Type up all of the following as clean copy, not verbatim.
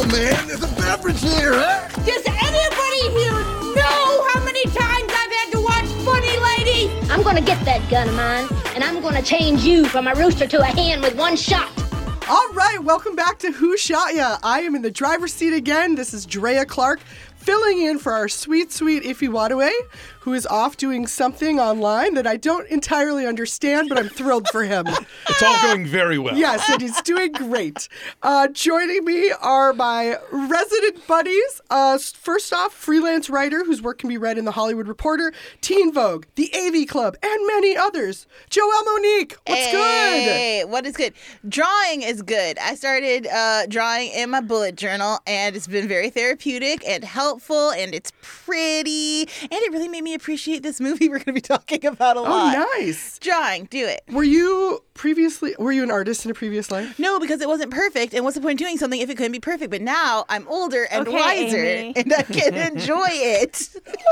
man. There's a beverage here, huh? Does anybody here know how many times I've had to watch Funny Lady? I'm gonna get that gun of mine, and I'm gonna change you from a rooster to a hen with one shot. All right, welcome back to Who Shot Ya? I am in the driver's seat again. This is Drea Clark, filling in for our sweet Ife Wadaway, who is off doing something online that I don't entirely understand, but I'm thrilled for him. It's all going very well. Yes, and he's doing great. Joining me are my resident buddies. First off, freelance writer whose work can be read in The Hollywood Reporter, Teen Vogue, The AV Club, and many others. Joelle Monique, what's good? Hey, what is good? Drawing is good. I started drawing in my bullet journal, and it's been very therapeutic and helpful, and it's pretty, and it really made me appreciate this movie we're going to be talking about a lot. Oh, nice. Drawing, do it. Were you an artist in a previous life? No, because it wasn't perfect, and what's the point of doing something if it couldn't be perfect? But now I'm older and Okay, wiser, Amy. and I can enjoy it.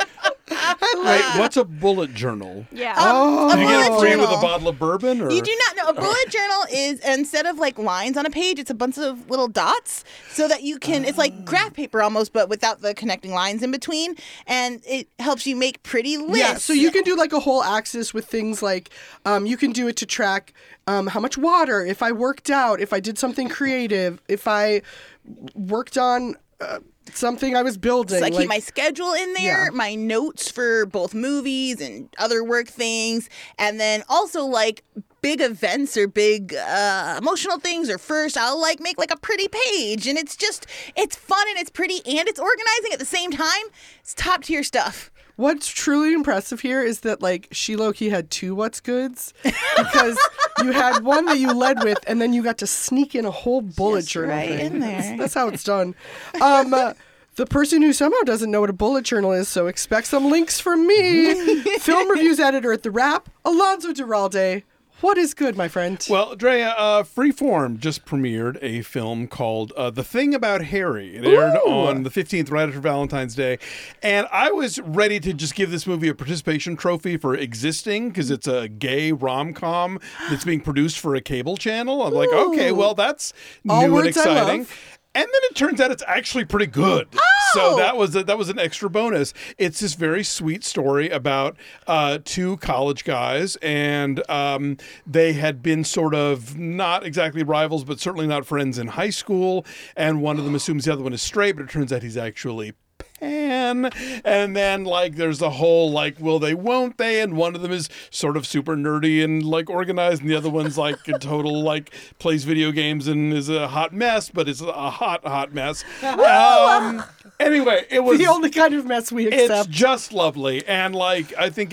Wait, what's a bullet journal? Yeah. A Do you get it bullet free journal. with a bottle of bourbon? Or? You do not know. A bullet journal is, instead of like lines on a page, it's a bunch of little dots so that you can, it's like graph paper almost, but without the connecting lines in between. And it helps you make pretty lists. Yeah, so you can do like a whole axis with things like you can do it to track how much water, if I worked out, if I did something creative, if I worked on something I was building. So I keep my schedule in there, Yeah. my notes for both movies and other work things, and then also like big events or big emotional things. Or first, I'll like make like a pretty page, and it's fun and it's pretty and it's organizing at the same time. It's top tier stuff. What's truly impressive here is that like she low-key had two What's Goods because you had one that you led with and then you got to sneak in a whole bullet journal right thing. in there. That's how it's done. The person who somehow doesn't know what a bullet journal is, so expect some links from me. Film reviews editor at The Wrap, Alonso Duralde. What is good, my friend? Well, Drea, Freeform just premiered a film called The Thing About Harry. It aired on the 15th, right after Valentine's Day. And I was ready to just give this movie a participation trophy for existing because it's a gay rom-com that's being produced for a cable channel. I'm like, okay, well, that's All new and words I exciting. love. And then it turns out it's actually pretty good. So that was an extra bonus. It's this very sweet story about two college guys, and they had been sort of not exactly rivals, but certainly not friends in high school. And one of them assumes the other one is straight, but it turns out he's actually pan. And then like there's a whole like will they won't they, and one of them is sort of super nerdy and like organized, and the other one's like a total like plays video games and is a hot mess, but it's a hot mess. Anyway, it was the only kind of mess we it's accept. just lovely. And like I think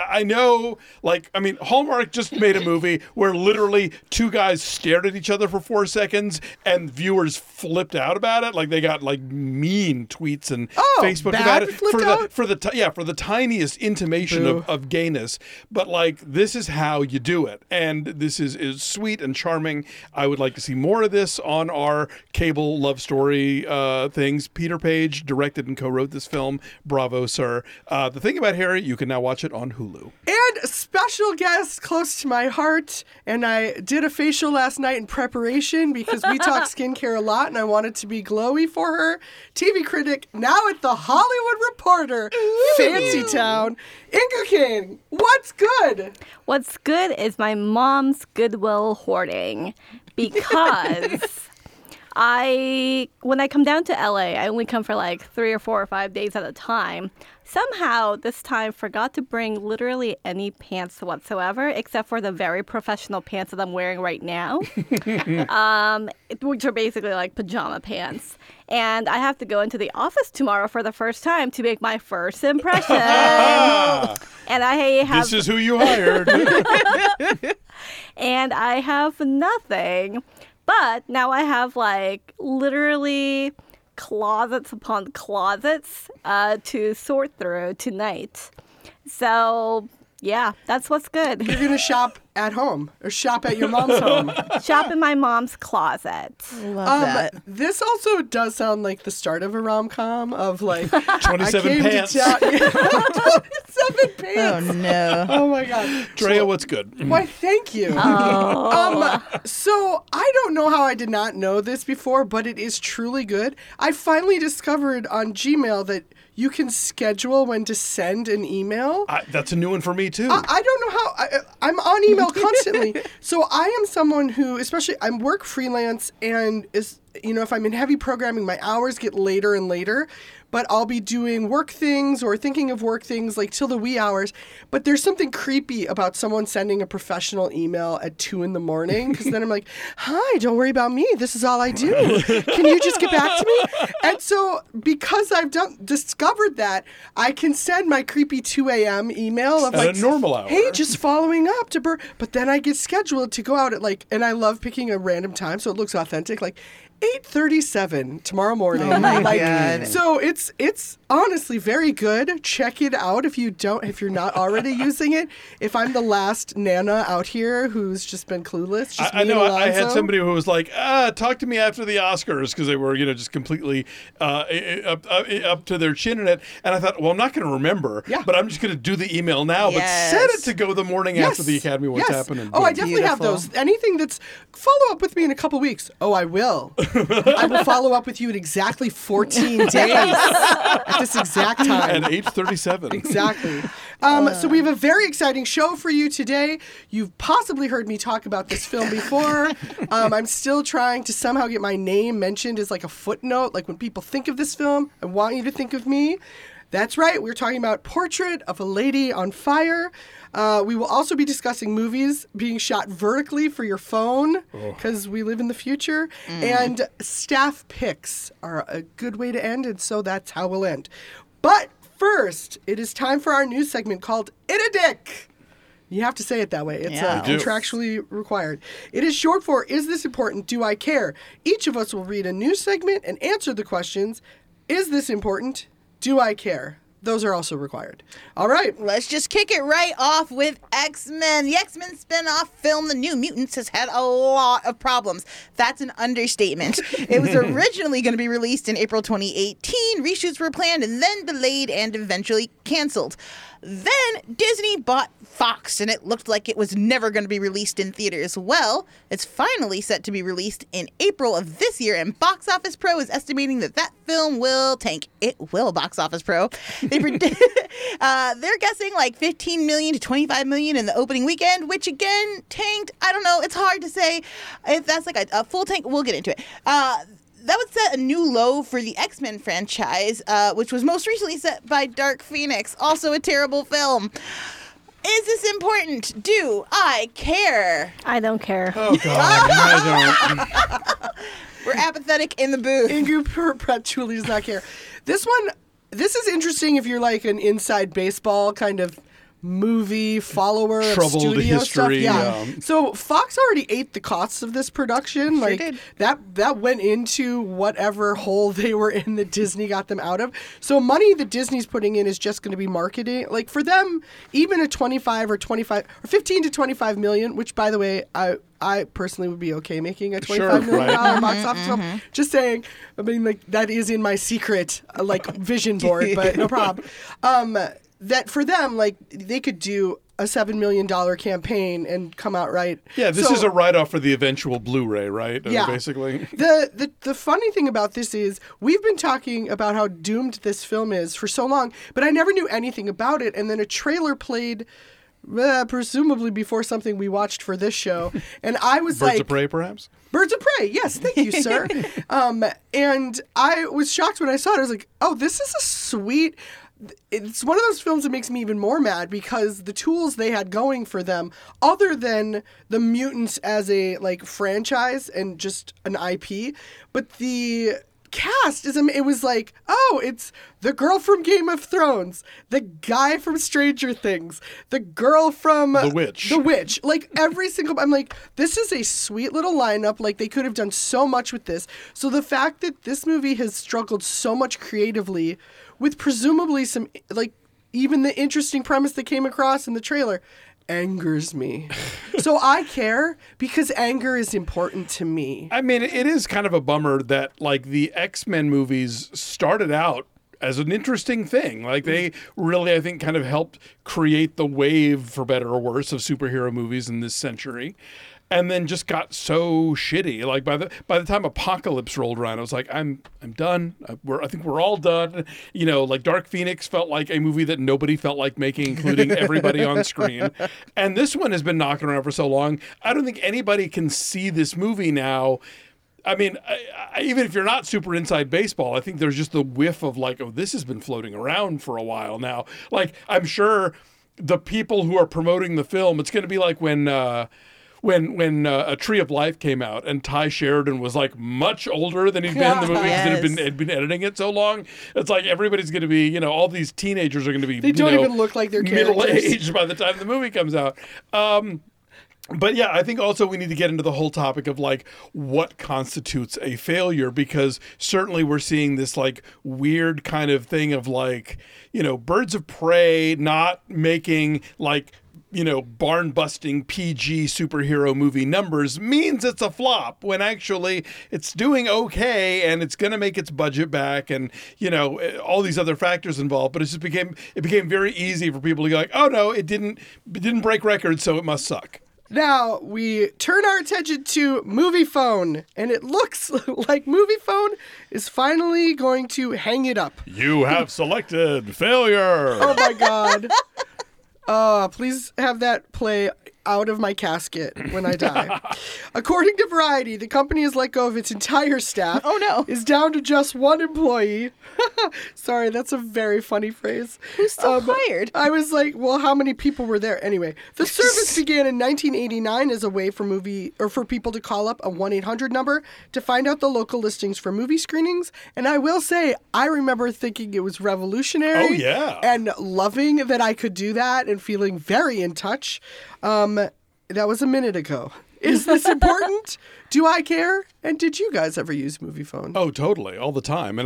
Hallmark just made a movie where literally two guys stared at each other for 4 seconds and viewers flipped out about it. Like they got like mean tweets and Facebook about it for the tiniest intimation of gayness. But like this is how you do it, and this is sweet and charming. I would like to see more of this on our cable love story things. Peter Page directed and co-wrote this film. Bravo, sir. The Thing About Harry, you can now watch it on Hulu. And a special guest close to my heart, and I did a facial last night in preparation because we talk skincare a lot, and I wanted to be glowy for her. TV critic, now at The Hollywood Reporter, Fancy Town, Inga King. What's good? What's good is my mom's Goodwill hoarding because when I come down to LA, I only come for like 3 or 4 or 5 days at a time. Somehow this time forgot to bring literally any pants whatsoever except for the very professional pants that I'm wearing right now, which are basically like pajama pants. And I have to go into the office tomorrow for the first time to make my first impression. And I have This is who you hired. and I have nothing. But now I have like literally closets upon closets to sort through tonight. So yeah, that's what's good. You're going to shop at home or shop at your mom's home. Shop in my mom's closet. Love that. This also does sound like the start of a rom-com of like 27 pants. 27 pants. Oh no. Oh my god. Drea, what's good? Why, thank you. So I don't know how I did not know this before, but it is truly good. I finally discovered on Gmail that you can schedule when to send an email. That's a new one for me, too. I don't know how. I'm on email constantly. So I am someone who, especially, I work freelance and if I'm in heavy programming, my hours get later and later. But I'll be doing work things or thinking of work things like till the wee hours. But there's something creepy about someone sending a professional email at 2 a.m. because then I'm like, hi, don't worry about me. This is all I do. Can you just get back to me? And so because I've discovered that, I can send my creepy 2 a.m. email of At a normal hour. Hey, just following up to but then I get scheduled to go out at and I love picking a random time so it looks authentic, like 8:37 tomorrow morning. Oh my God. So it's honestly very good. Check it out if you're not already using it. If I'm the last Nana out here who's just been clueless, just I me know and I had Alonzo. somebody who was like, talk to me after the Oscars because they were, just completely up to their chin in it. And I thought, well, I'm not going to remember, but I'm just going to do the email now. Yes. But set it to go the morning after the Academy Awards happening. Oh, I definitely have Beautiful. those. Anything that's follow up with me in a couple weeks. Oh, I will. I will follow up with you in exactly 14 days at this exact time. At 8:37. Exactly. So we have a very exciting show for you today. You've possibly heard me talk about this film before. I'm still trying to somehow get my name mentioned as like a footnote. Like when people think of this film, I want you to think of me. That's right. We're talking about Portrait of a Lady on Fire. We will also be discussing movies being shot vertically for your phone because we live in the future. And staff picks are a good way to end, and so that's how we'll end. But first, it is time for our news segment called It a Dick. You have to say it that way. It's Yeah. contractually required. It is short for Is This Important? Do I Care? Each of us will read a news segment and answer the questions. Is this important? Do I care? Those are also required. All right. Let's just kick it right off with X-Men. The X-Men spin-off film, The New Mutants, has had a lot of problems. That's an understatement. It was originally going to be released in April 2018. Reshoots were planned and then delayed and eventually canceled. Then Disney bought Fox, and it looked like it was never going to be released in theaters. Well, it's finally set to be released in April of this year, and Box Office Pro is estimating that film will tank. It will, Box Office Pro. They're guessing like 15 million to 25 million in the opening weekend, which again, tanked. I don't know. It's hard to say if that's like a full tank. We'll get into it. That would set a new low for the X-Men franchise, which was most recently set by Dark Phoenix, also a terrible film. Is this important? Do I care? I don't care. Oh, God. I don't. We're apathetic in the booth. Ingu perpetually does not care. This is interesting if you're like an inside baseball kind of movie follower Troubled of studio history, stuff. yeah. So Fox already ate the costs of this production. Like did. that went into whatever hole they were in that Disney got them out of. So money that Disney's putting in is just going to be marketing. Like for them, even a 25 or 15 to 25 million, which by the way, I personally would be okay making a $25 million box office film. Just saying. I mean, like that is in my secret vision board, but no problem. That for them, like they could do a $7 million campaign and come out right. Yeah, this is a write-off for the eventual Blu-ray, right? Yeah. Basically. The funny thing about this is we've been talking about how doomed this film is for so long, but I never knew anything about it. And then a trailer played, presumably before something we watched for this show, and I was Birds of Prey, perhaps? Birds of Prey, yes, thank you, sir. And I was shocked when I saw it. I was like, oh, this is a sweet... It's one of those films that makes me even more mad because the tools they had going for them, other than the mutants as a franchise and just an IP, but the cast it was like, oh, it's the girl from Game of Thrones, the guy from Stranger Things, the girl from The Witch. Like every single, I'm like, this is a sweet little lineup. Like they could have done so much with this. So the fact that this movie has struggled so much creatively with presumably some even the interesting premise that came across in the trailer, angers me. So I care because anger is important to me. I mean, it is kind of a bummer that like the X-Men movies started out as an interesting thing. Like they really, I think, kind of helped create the wave, for better or worse, of superhero movies in this century. And then just got so shitty. Like by the time Apocalypse rolled around, I was like, I'm done. I think we're all done. You know, like Dark Phoenix felt like a movie that nobody felt like making, including everybody on screen. And this one has been knocking around for so long. I don't think anybody can see this movie now. I mean, even if you're not super inside baseball, I think there's just the whiff of like, oh, this has been floating around for a while now. Like, I'm sure the people who are promoting the film, it's going to be like when A Tree of Life came out and Ty Sheridan was like much older than he'd been in the movie because had been editing it so long. It's like everybody's going to be, you know, all these teenagers are going to be, they don't even look like they're middle-aged by the time the movie comes out. But yeah, I think also we need to get into the whole topic of like what constitutes a failure, because certainly we're seeing this like weird kind of thing of like, you know, Birds of Prey not making like, you know, barn-busting PG superhero movie numbers means it's a flop, when actually it's doing okay and it's going to make its budget back, and, you know, all these other factors involved. But it became very easy for people to go like, oh no, it didn't break records, so it must suck. Now we turn our attention to Moviefone, and it looks like Moviefone is finally going to hang it up. You have selected failure. Oh my God. Please have that play out of my casket when I die. According to Variety, the company has let go of its entire staff. Oh, no. Is down to just one employee. Sorry, that's a very funny phrase. Who's still hired? I was like, well, how many people were there? Anyway, the service began in 1989 as a way for people to call up a 1-800 number to find out the local listings for movie screenings. And I will say, I remember thinking it was revolutionary. Oh, yeah. And loving that I could do that and feeling very in touch. That was a minute ago. Is this important? Do I care? And did you guys ever use Moviefone? Oh, totally, all the time. And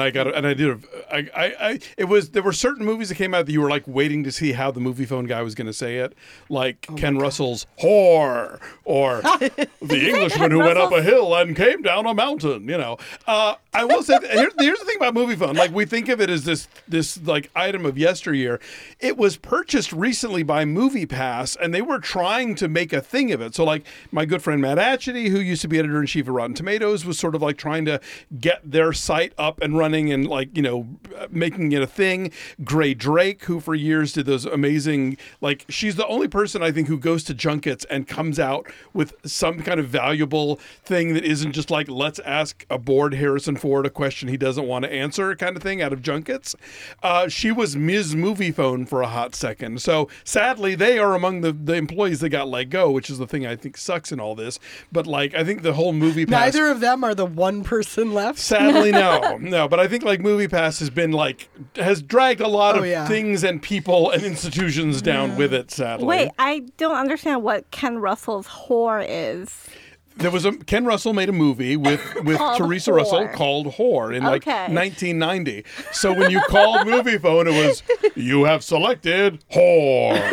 there were certain movies that came out that you were like waiting to see how the Moviefone guy was going to say it, like Ken Russell's "whore" or the Englishman who went up a hill and came down a mountain. You know, I will say here's the thing about Moviefone. Like, we think of it as this like item of yesteryear. It was purchased recently by MoviePass, and they were trying to make a thing of it. So, like, my good friend Matt Atchity, who used to be editor-in-chief of Rotten Tomatoes, was sort of like trying to get their site up and running and, like, you know, making it a thing. Gray Drake, who for years did those amazing, like, she's the only person I think who goes to junkets and comes out with some kind of valuable thing that isn't just like, let's ask a bored Harrison Ford a question he doesn't want to answer kind of thing out of junkets. She was Ms. Moviefone for a hot second. So sadly, they are among the employees that got let go, which is the thing I think sucks in all this. But, like, I think the whole MoviePass... Neither of them are the one person left? Sadly, no. But I think, like, MoviePass has been, like, has dragged a lot of things and people and institutions down with it, sadly. Wait, I don't understand what Ken Russell's whore is. There was Ken Russell made a movie with Teresa Whore. Russell called Whore in like 1990. So when you called Moviefone, it was, you have selected Whore.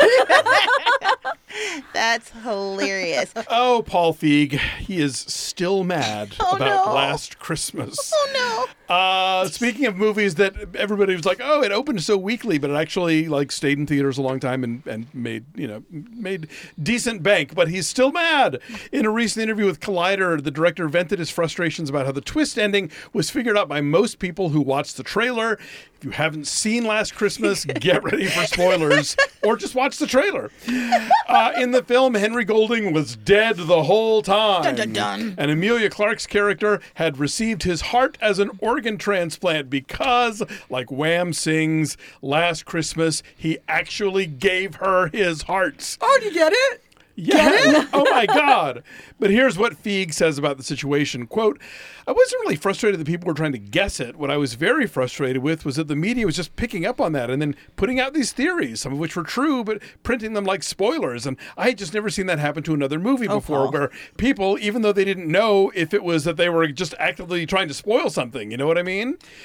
That's hilarious. Oh, Paul Feig, he is still mad about Last Christmas. Oh no. Speaking of movies that everybody was like, oh, it opened so weakly, but it actually like stayed in theaters a long time and made decent bank, but he's still mad. In a recent interview with Collider, the director vented his frustrations about how the twist ending was figured out by most people who watched the trailer. If you haven't seen Last Christmas, get ready for spoilers, or just watch the trailer. In the film, Henry Golding was dead the whole time. Dun, dun, dun. And Emilia Clarke's character had received his heart as an organ transplant because, like Wham sings, Last Christmas, he actually gave her his heart. Oh, you get it? Yeah. Oh, my God. But here's what Feig says about the situation. Quote, I wasn't really frustrated that people were trying to guess it. What I was very frustrated with was that the media was just picking up on that and then putting out these theories, some of which were true, but printing them like spoilers. And I had just never seen that happen to another movie before, where people, even though they didn't know if it was that they were just actively trying to spoil something, you know what I mean?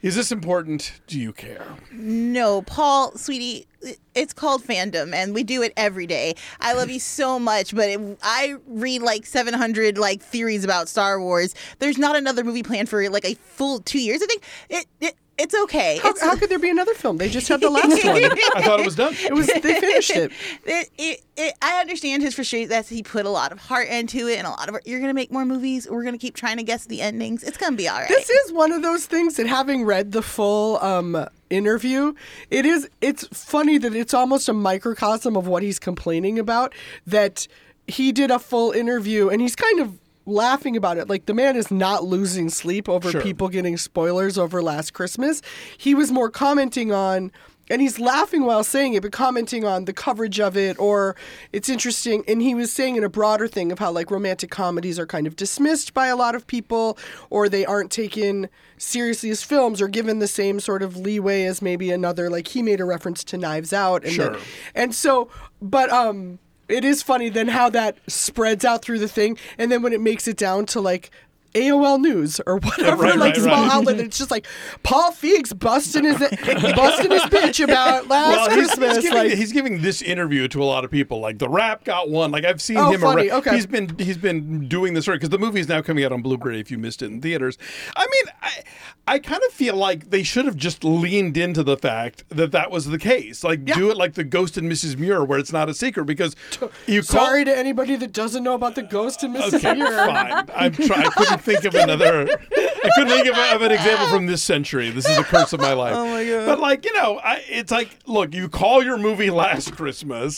Is this important? Do you care? No, Paul, sweetie, it's called fandom, and we do it every day. I love you so much, but I read like 700 like theories about Star Wars. There's not another movie planned for like a full 2 years. I think it's okay. How could there be another film? They just had the last one. I thought it was done. They finished it. I understand his frustration that he put a lot of heart into it and a lot of. You're gonna make more movies. We're gonna keep trying to guess the endings. It's gonna be all right. This is one of those things that, having read the full interview, it's funny that it's almost a microcosm of what he's complaining about. That he did a full interview and he's kind of laughing about it. Like, the man is not losing sleep over people getting spoilers over Last Christmas. He was more commenting on, and he's laughing while saying it, but commenting on the coverage of it, or it's interesting. And he was saying in a broader thing of how like romantic comedies are kind of dismissed by a lot of people, or they aren't taken seriously as films or given the same sort of leeway as maybe another, like he made a reference to Knives Out. And it is funny then how that spreads out through the thing, and then when it makes it down to like AOL News or whatever, small outlet, it's just like Paul Feig's busting his bitch about Last Christmas. He's giving this interview to a lot of people. Like The Wrap got one. Like I've seen him. Funny. Okay. He's been doing this because the movie is now coming out on Blu-ray. If you missed it in theaters, I mean, I kind of feel like they should have just leaned into the fact that was the case. Like do it like the Ghost and Mrs. Muir, where it's not a secret because Sorry to anybody that doesn't know about the Ghost and Mrs. Muir. Fine. I couldn't think of another. I couldn't think of an example from this century. This is the curse of my life. Oh my God. But like it's like, look, you call your movie Last Christmas.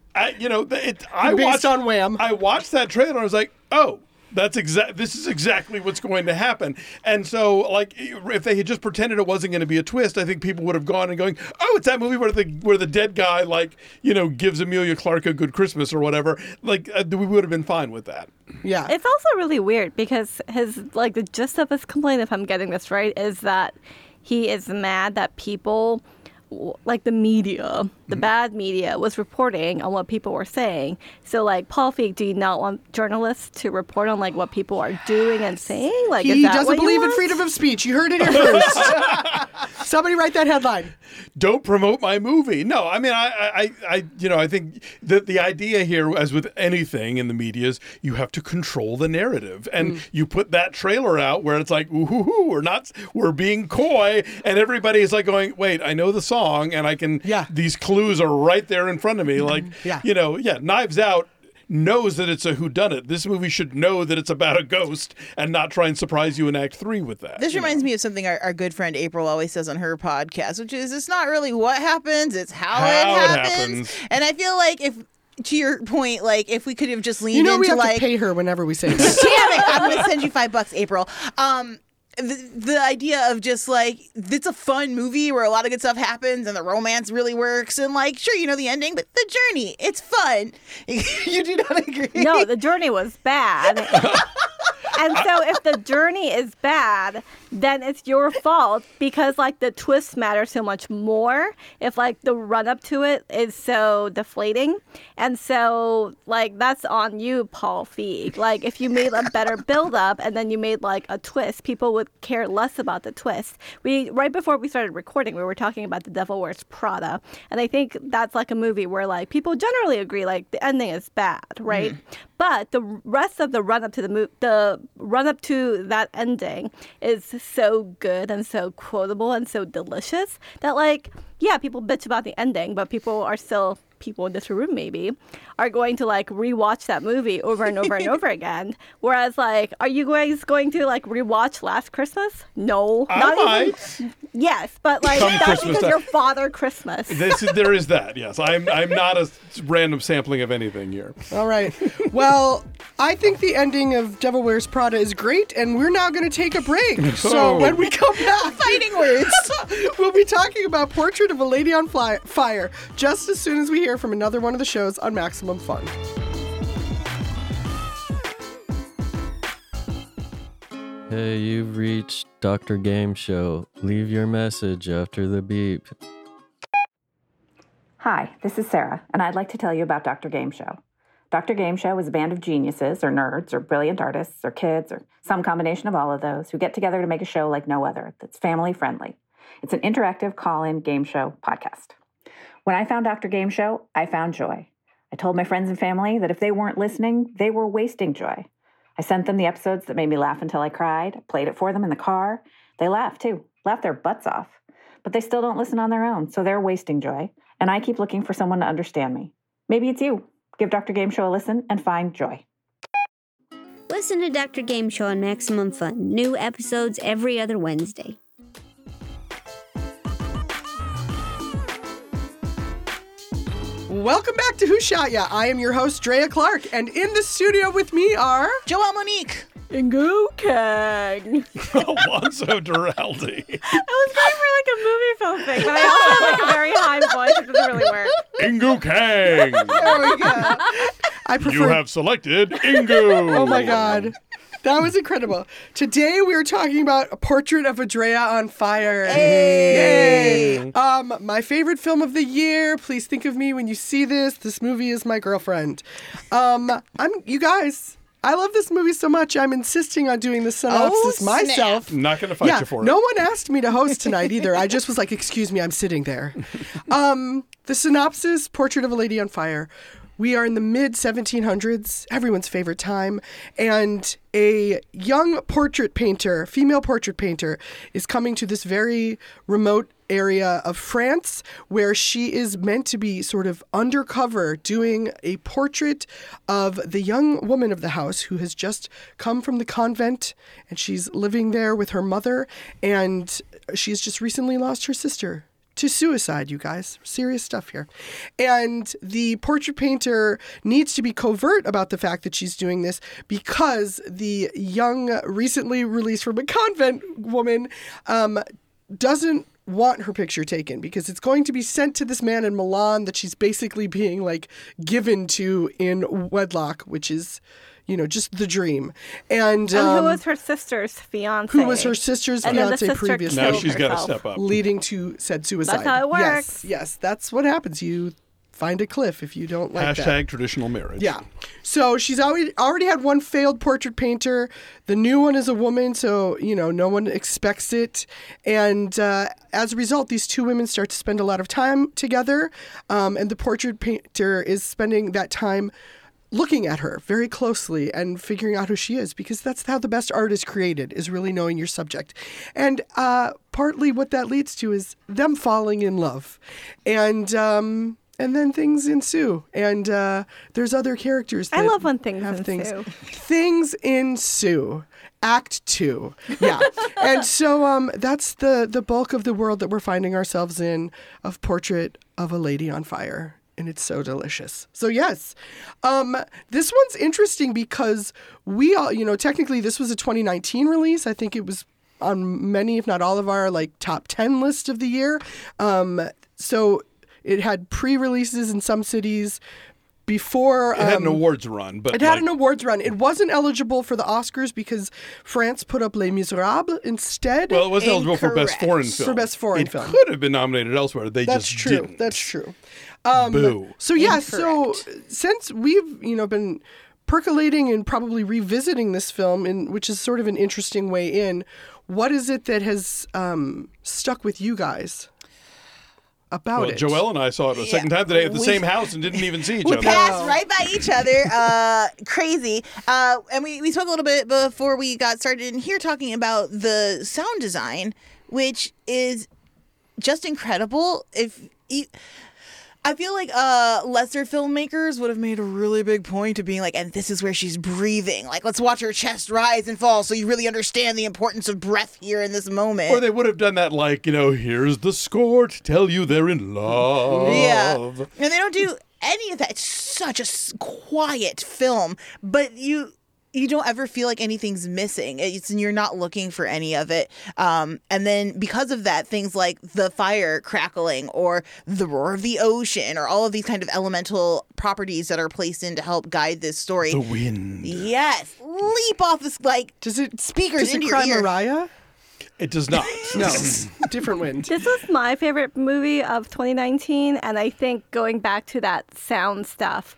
Based on Wham. I watched that trailer and I was like, oh. This is exactly what's going to happen. And so, like, if they had just pretended it wasn't going to be a twist, I think people would have gone and going, "Oh, it's that movie where the dead guy, like, gives Emilia Clarke a good Christmas or whatever." Like, we would have been fine with that. Yeah, it's also really weird because the gist of his complaint, if I'm getting this right, is that he is mad that people, like the media, the bad media, was reporting on what people were saying. So, like, Paul Feig, do you not want journalists to report on, like, what people are doing and saying? Like, he is that doesn't what believe you in want? freedom of speech. You heard it here first. Somebody write that headline. Don't promote my movie. No, I mean, I think that the idea here, as with anything in the media, is you have to control the narrative, and you put that trailer out where it's like, ooh, we're being coy, and everybody is like going, wait, I know the song, and I can. Yeah. These clues are right there in front of me. Like, Knives Out knows that it's a whodunit. This movie should know that it's about a ghost and not try and surprise you in Act 3 with that. This reminds me of something our good friend April always says on her podcast, which is it's not really what happens, it's how it happens. And I feel like to your point, like if we could have just leaned into we have like to pay her whenever we say that. Damn it! I'm gonna send you $5, April. The idea of just like it's a fun movie where a lot of good stuff happens and the romance really works and like sure you know the ending but the journey it's fun. You do not agree? No, the journey was bad. And so if the journey is bad, then it's your fault because like the twists matter so much more if like the run up to it is so deflating. And so like that's on you, Paul Feig. Like if you made a better build up and then you made like a twist, people would care less about the twist. Right before we started recording, we were talking about The Devil Wears Prada. And I think that's like a movie where like people generally agree like the ending is bad, right? But the rest of the run up to the run up to that ending is so good and so quotable and so delicious that like, yeah, people bitch about the ending, but people are still, people in this room maybe, are going to like rewatch that movie over and over and over again. Whereas like, are you guys going to like rewatch Last Christmas? No. I might. Yes, but like Come that's Christmas because time. you're Father Christmas. There is that, yes. I'm not a random sampling of anything here. All right. Well, I think the ending of Devil Wears Prada is great, and we're now going to take a break. So when we come back, Fighting words. we'll be talking about Portrait of a Lady on Fire just as soon as we hear from another one of the shows on Maximum Fun. Hey, you've reached Dr. Game Show. Leave your message after the beep. Hi, this is Sarah, and I'd like to tell you about Dr. Game Show. Dr. Game Show is a band of geniuses or nerds or brilliant artists or kids or some combination of all of those who get together to make a show like no other that's family friendly. It's an interactive call-in game show podcast. When I found Dr. Game Show, I found joy. I told my friends and family that if they weren't listening, they were wasting joy. I sent them the episodes that made me laugh until I cried, played it for them in the car. They laughed too, laughed their butts off. But they still don't listen on their own, so they're wasting joy. And I keep looking for someone to understand me. Maybe it's you. Give Dr. Game Show a listen and find joy. Listen to Dr. Game Show on Maximum Fun. New episodes every other Wednesday. Welcome back to Who Shot Ya? I am your host, Drea Clark, and in the studio with me are... Joelle Monique. Ingu Kang. Alonzo Duralde. I was going for like a movie film thing, but I also have like a very high voice. It doesn't really work. Ingu Kang. There we go. I prefer... You have selected Ingu. Oh my God. That was incredible. Today we are talking about A Portrait of a Drea on Fire. Hey! Yay! My favorite film of the year. Please think of me when you see this. This movie is my girlfriend. You guys, I love this movie so much. I'm insisting on doing the synopsis myself. I'm not going to fight you for it. No one asked me to host tonight either. I just was like, excuse me, I'm sitting there. The synopsis, Portrait of a Lady on Fire. We are in the mid-1700s, everyone's favorite time, and a young portrait painter, female portrait painter, is coming to this very remote area of France where she is meant to be sort of undercover doing a portrait of the young woman of the house who has just come from the convent, and she's living there with her mother, and she's just recently lost her sister to suicide, you guys. Serious stuff here. And the portrait painter needs to be covert about the fact that she's doing this because the young, recently released from a convent woman doesn't want her picture taken because it's going to be sent to this man in Milan that she's basically being like given to in wedlock, which is, just the dream. And who was her sister's fiance? Who was her sister's fiance previously. Now she's got to step up. Leading to said suicide. That's how it works. Yes, that's what happens. You find a cliff if you don't like that. Hashtag traditional marriage. Yeah. So she's already had one failed portrait painter. The new one is a woman, so, no one expects it. And as a result, these two women start to spend a lot of time together. And the portrait painter is spending that time looking at her very closely and figuring out who she is, because that's how the best art is created, is really knowing your subject. And partly what that leads to is them falling in love. And then things ensue. And there's other characters that I love when things have ensue. Things ensue. Act 2. Yeah. And so that's the bulk of the world that we're finding ourselves in, of Portrait of a Lady on Fire. And it's so delicious. So yes, this one's interesting because we all, technically this was a 2019 release. I think it was on many, if not all of our top 10 list of the year. So it had pre-releases in some cities before. It had an awards run, but it had an awards run. It wasn't eligible for the Oscars because France put up Les Miserables instead. Well, it wasn't eligible for Best Foreign Film. For Best Foreign Film. It could have been nominated elsewhere. They That's just true. didn't. That's true. Boo. So yeah, Incorrect. so since we've been percolating and probably revisiting this film, which is sort of an interesting way in, what is it that has stuck with you guys about it? Joelle and I saw it a second time today at the same house and didn't even see each other. We passed right by each other. Crazy. And we spoke a little bit before we got started in here talking about the sound design, which is just incredible. I feel like lesser filmmakers would have made a really big point of being like, and this is where she's breathing. Like, let's watch her chest rise and fall so you really understand the importance of breath here in this moment. Or they would have done that here's the score to tell you they're in love. Yeah. And they don't do any of that. It's such a quiet film, but you don't ever feel like anything's missing. And you're not looking for any of it. And then because of that, things like the fire crackling or the roar of the ocean or all of these kind of elemental properties that are placed in to help guide this story. The wind. Yes. Leap off this, speakers into your ear. Mariah? It does not. No, different wind. This was my favorite movie of 2019, and I think going back to that sound stuff,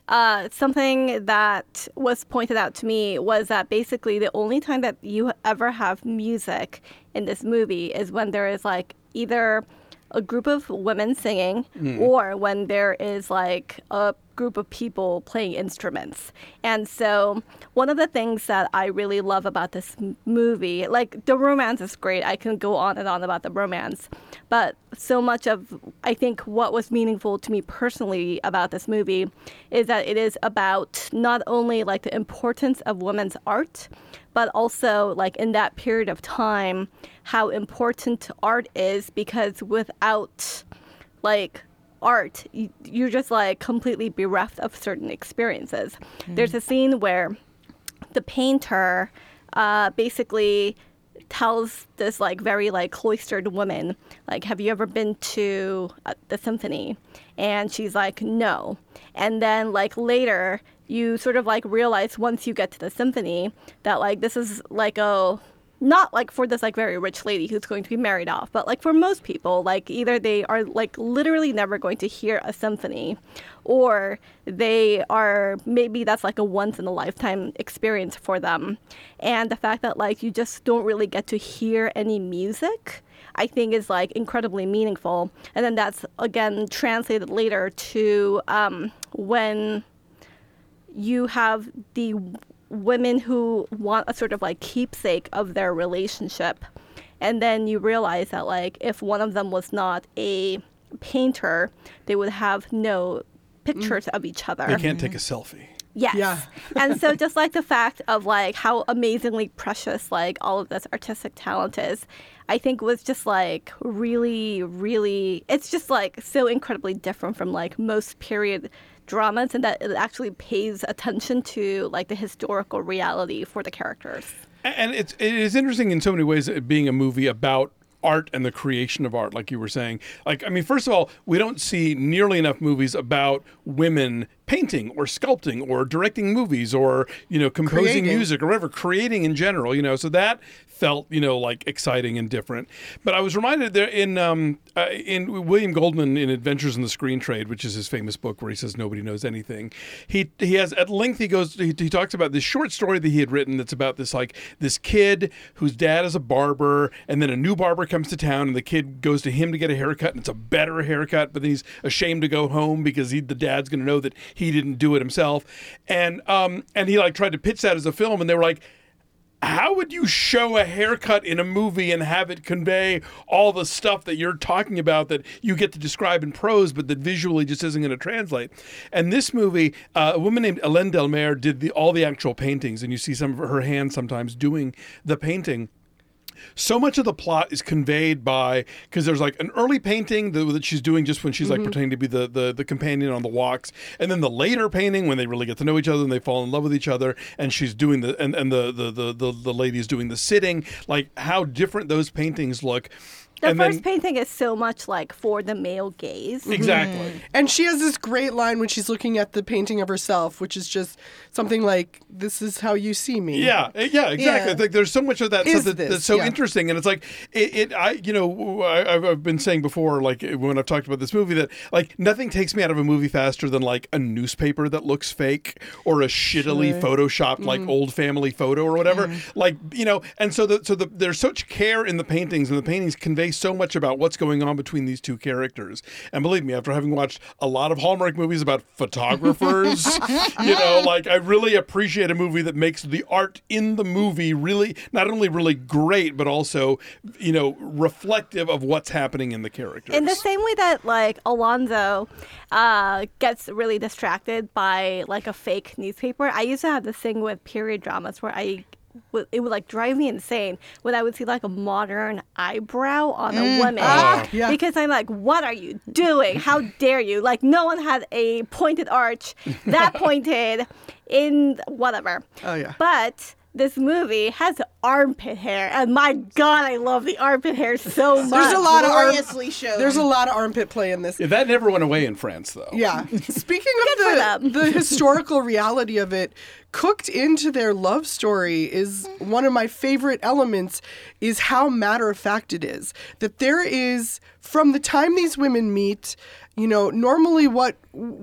something that was pointed out to me was that basically the only time that you ever have music in this movie is when there is like either a group of women singing or when there is like a group of people playing instruments. And so one of the things that I really love about this movie, like the romance is great. I can go on and on about the romance. But so much of, I think, what was meaningful to me personally about this movie is that it is about not only like the importance of women's art, but also like in that period of time, how important art is, because without like art, you're just like completely bereft of certain experiences. There's a scene where the painter basically tells this like very like cloistered woman, like, have you ever been to the symphony? And she's like, no. And then like later you sort of like realize once you get to the symphony that like this is like a, not like for this like very rich lady who's going to be married off, but like for most people, like either they are like literally never going to hear a symphony, or they are, maybe that's like a once in a lifetime experience for them. And the fact that like you just don't really get to hear any music, I think is like incredibly meaningful. And then that's again translated later to when you have the women who want a sort of like keepsake of their relationship. And then you realize that like if one of them was not a painter, they would have no pictures of each other. They can't take a selfie. Yes. Yeah. And so just like the fact of like how amazingly precious like all of this artistic talent is, I think was just like really, really, it's just like so incredibly different from like most period dramas, and that it actually pays attention to like the historical reality for the characters. And it is interesting in so many ways, it being a movie about art and the creation of art, like you were saying. Like, I mean, first of all, we don't see nearly enough movies about women painting or sculpting or directing movies or, you know, composing music or whatever, creating in general, you know, so that felt, you know, like exciting and different. But I was reminded there in William Goldman in Adventures in the Screen Trade, which is his famous book where he says nobody knows anything. He has at length, he talks about this short story that he had written that's about this like this kid whose dad is a barber, and then a new barber comes to town and the kid goes to him to get a haircut, and it's a better haircut, but then he's ashamed to go home because the dad's going to know that he didn't do it himself. And he like tried to pitch that as a film, and they were like, how would you show a haircut in a movie and have it convey all the stuff that you're talking about that you get to describe in prose, but that visually just isn't going to translate? And this movie, a woman named Hélène Delmer did all the actual paintings, and you see some of her hands sometimes doing the painting. So much of the plot is conveyed by, because there's like an early painting that she's doing just when she's like pretending to be the companion on the walks, and then the later painting when they really get to know each other and they fall in love with each other, and she's doing the lady's doing the sitting, like how different those paintings look. The first painting is so much like for the male gaze. Exactly. And she has this great line when she's looking at the painting of herself, which is just something like, this is how you see me. Yeah, exactly. Yeah. I think there's so much of that stuff that's so interesting. And it's like, I've been saying before, like when I've talked about this movie, that like nothing takes me out of a movie faster than like a newspaper that looks fake or a shittily photoshopped like old family photo or whatever. Like, you know, and so there's such care in the paintings, and the paintings convey so much about what's going on between these two characters. And believe me, after having watched a lot of Hallmark movies about photographers, you know, like I really appreciate a movie that makes the art in the movie really, not only really great, but also, you know, reflective of what's happening in the characters. In the same way that like Alonzo gets really distracted by like a fake newspaper, I used to have this thing with period dramas where it would like drive me insane when I would see like a modern eyebrow on a woman. Because I'm like, what are you doing? How dare you? Like no one had a pointed arch that pointed in whatever. Oh yeah. But this movie has armpit hair, and my God, I love the armpit hair so much. There's a lot Gloriously shown. There's a lot of armpit play in this. Yeah, that never went away in France, though. Yeah. Speaking of the historical reality of it, cooked into their love story is one of my favorite elements, is how matter of fact it is. That there is, from the time these women meet, normally what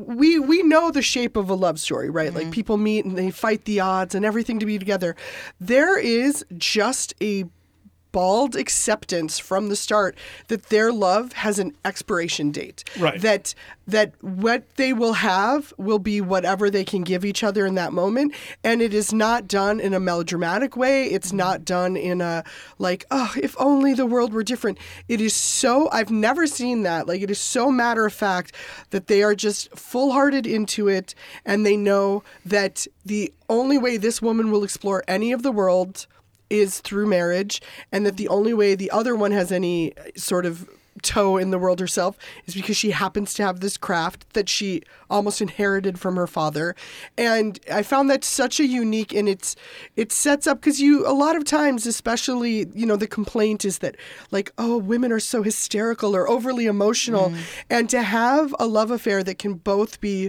we know the shape of a love story, right? Like people meet and they fight the odds and everything to be together. There is just a bald acceptance from the start that their love has an expiration date. Right. That what they will have will be whatever they can give each other in that moment. And it is not done in a melodramatic way. It's not done in a like, oh, if only the world were different. It is so, I've never seen that. Like, it is so matter of fact that they are just full-hearted into it, and they know that the only way this woman will explore any of the world is through marriage, and that the only way the other one has any sort of toe in the world herself is because she happens to have this craft that she almost inherited from her father. And I found that such a unique, and it sets up, because a lot of times, especially, the complaint is that like, oh, women are so hysterical or overly emotional. And to have a love affair that can both be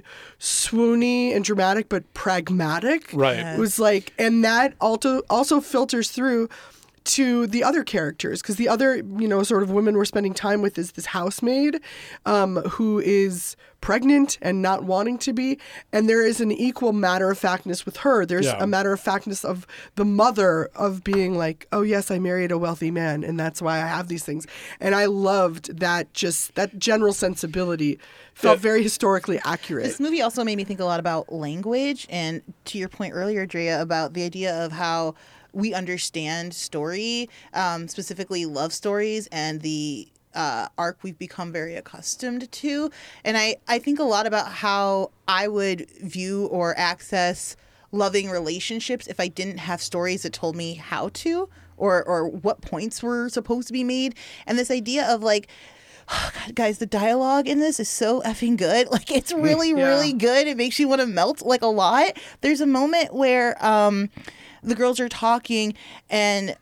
swoony and dramatic but pragmatic, right, was like, and that also filters through to the other characters, because the other, sort of women we're spending time with is this housemaid who is pregnant and not wanting to be. And there is an equal matter-of-factness with her. There's a matter-of-factness of the mother of being like, oh, yes, I married a wealthy man, and that's why I have these things. And I loved that, just that general sensibility felt very historically accurate. This movie also made me think a lot about language. And to your point earlier, Drea, about the idea of how we understand story, specifically love stories, and the arc we've become very accustomed to. And I think a lot about how I would view or access loving relationships if I didn't have stories that told me how to, or what points were supposed to be made. And this idea of like, oh God, guys, the dialogue in this is so effing good. Like, it's really, really good. It makes you want to melt like a lot. There's a moment where the girls are talking, and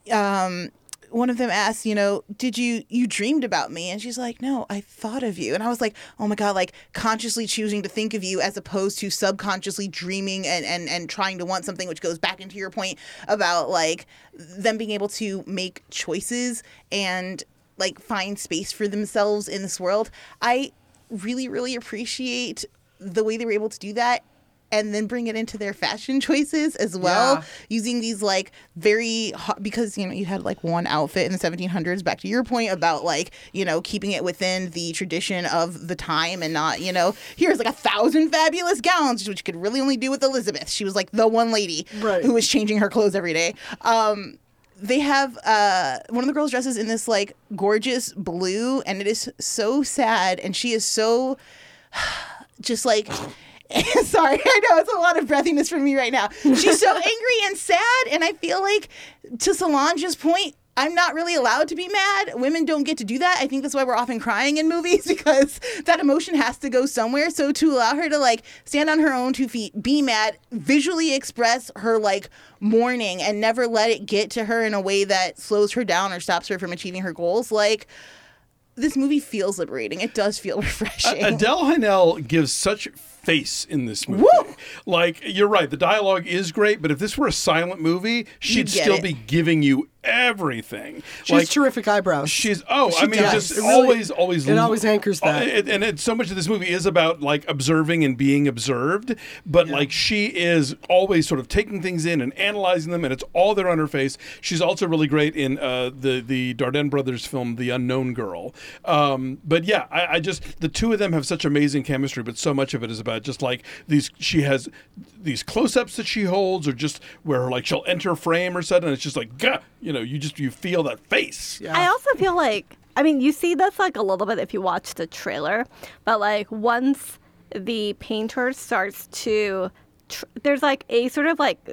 one of them asks, did you dreamed about me? And she's like, no, I thought of you. And I was like, oh my God, like consciously choosing to think of you as opposed to subconsciously dreaming and trying to want something, which goes back into your point about like them being able to make choices and like find space for themselves in this world. I really, really appreciate the way they were able to do that. And then bring it into their fashion choices as well, using these like very hot, because you had like one outfit in the 1700s. Back to your point about like keeping it within the tradition of the time, and not here's like 1,000 fabulous gowns, which you could really only do with Elizabeth. She was like the one lady who was changing her clothes every day. They have one of the girls dresses in this like gorgeous blue, and it is so sad, and she is so just like. Sorry, I know it's a lot of breathiness from me right now. She's so angry and sad, and I feel like, to Solange's point, I'm not really allowed to be mad. Women don't get to do that. I think that's why we're often crying in movies, because that emotion has to go somewhere. So to allow her to like stand on her own 2 feet, be mad, visually express her like mourning, and never let it get to her in a way that slows her down or stops her from achieving her goals, like, this movie feels liberating. It does feel refreshing. Adele Haenel gives such face in this movie. Woo! Like, you're right, the dialogue is great, but if this were a silent movie, she'd still be giving you everything. She has terrific eyebrows. Just really, always. It always anchors that. And so much of this movie is about like observing and being observed, but like she is always sort of taking things in and analyzing them, and it's all there on her face. She's also really great in the Dardenne brothers film, The Unknown Girl. But yeah, I just, the two of them have such amazing chemistry, but so much of it is about just like she has these close-ups that she holds, or just where like she'll enter frame or something, and it's just like, gah, you feel that face. Yeah. I also feel like, you see this like a little bit if you watch the trailer, but like once the painter starts to, there's like a sort of like,